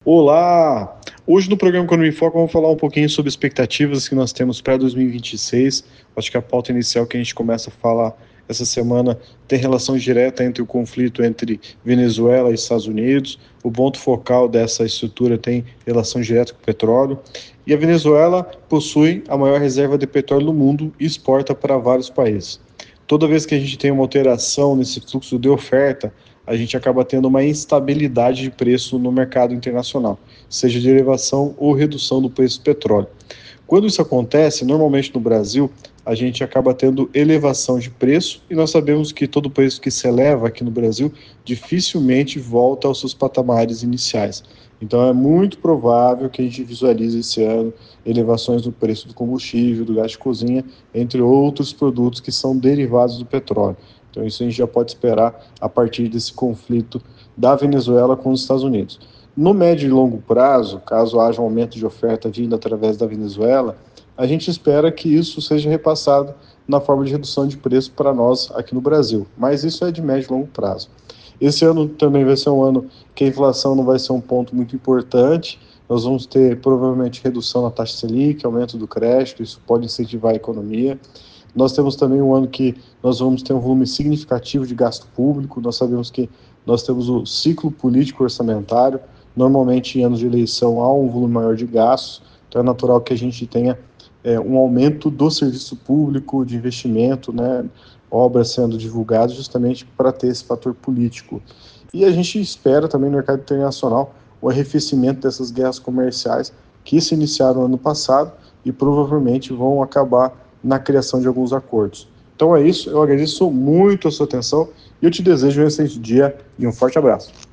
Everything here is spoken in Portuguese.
Olá! Hoje no programa Economia em Foco vamos falar um pouquinho sobre expectativas que nós temos para 2026. Acho que a pauta inicial que a gente começa a falar essa semana tem relação direta entre o conflito entre Venezuela e Estados Unidos. O ponto focal dessa estrutura tem relação direta com o petróleo. E a Venezuela possui a maior reserva de petróleo do mundo e exporta para vários países. Toda vez que a gente tem uma alteração nesse fluxo de oferta, a gente acaba tendo uma instabilidade de preço no mercado internacional, seja de elevação ou redução do preço do petróleo. Quando isso acontece, normalmente no Brasil, a gente acaba tendo elevação de preço e nós sabemos que todo preço que se eleva aqui no Brasil dificilmente volta aos seus patamares iniciais. Então é muito provável que a gente visualize esse ano elevações do preço do combustível, do gás de cozinha, entre outros produtos que são derivados do petróleo. Então isso a gente já pode esperar a partir desse conflito da Venezuela com os Estados Unidos. No médio e longo prazo, caso haja um aumento de oferta vindo através da Venezuela, a gente espera que isso seja repassado na forma de redução de preço para nós aqui no Brasil, mas isso é de médio e longo prazo. Esse ano também vai ser um ano que a inflação não vai ser um ponto muito importante, nós vamos ter provavelmente redução na taxa Selic, aumento do crédito, isso pode incentivar a economia. Nós temos também um ano que nós vamos ter um volume significativo de gasto público, nós sabemos que nós temos o ciclo político orçamentário, normalmente em anos de eleição há um volume maior de gastos, então é natural que a gente tenha um aumento do serviço público, de investimento, né, obras sendo divulgadas justamente para ter esse fator político. E a gente espera também no mercado internacional o arrefecimento dessas guerras comerciais que se iniciaram no ano passado e provavelmente vão acabar na criação de alguns acordos. Então é isso, eu agradeço muito a sua atenção e eu te desejo um excelente dia e um forte abraço.